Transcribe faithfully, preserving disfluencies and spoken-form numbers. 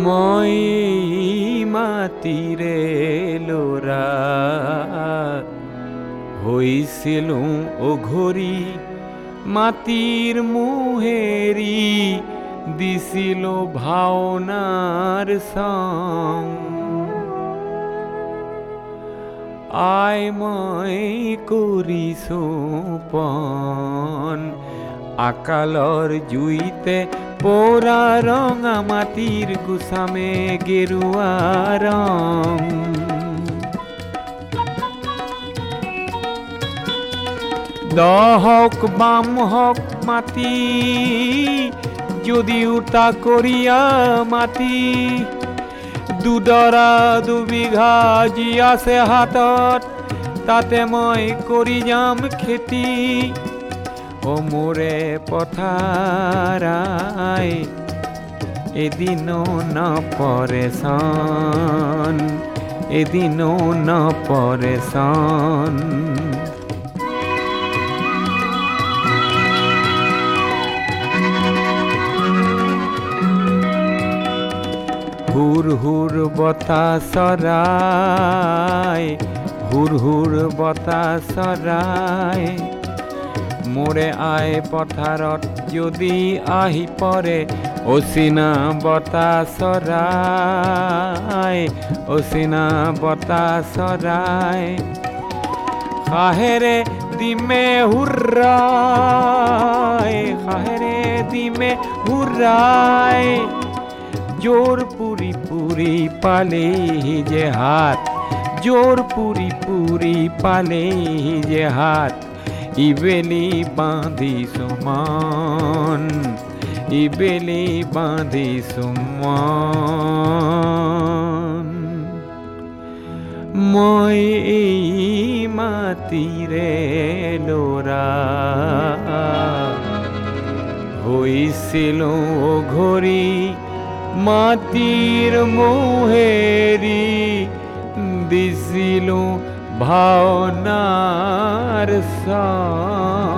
মই মাটিৰে ল'ৰা হৈছিলোঁ অঘৰী, মাটিৰ মোহেৰি দিছিলোঁ ভাওনাৰ চাং। আই মই কৰিছোঁ পণ, আকালৰ জুইতে পোৰা ৰঙা মাটিৰ গুচামে গেৰুৱা ৰং। দহক বাম হক মাটি, যদিও তাকৰীয়া মাটি, দুডৰা দুবিঘা যি আছে হাতত, তাতে মই কৰি যাম খেতি। অ মোৰে পথাৰাই এদিনো নপৰে চান, এদিনো নপৰে চান। হুৰ হুৰ বতাহ চৰাই, হুৰ হুৰ বতাহ চৰাই, মোৰে আই পথাৰত যদি আহি পৰে, অচিনা বতাহ চৰাই, অচিনা বতাহ চৰাই। খাহেৰে দিমে হুৰাই, খাহেৰে দিমে হুৰাই, জোর পুরি পুরি পালে যে হাত, জোর পুরি পুরি পালে যে হাত। ইবেলি বাঁধি সুমন, ইবেলি বাঁধি সুমন। মই এই মাটিৰে ল'ৰা হৈছিলোঁ অঘৰী, মাটিৰ মোহেৰি দিছিলোঁ ভাওনাৰ চাং।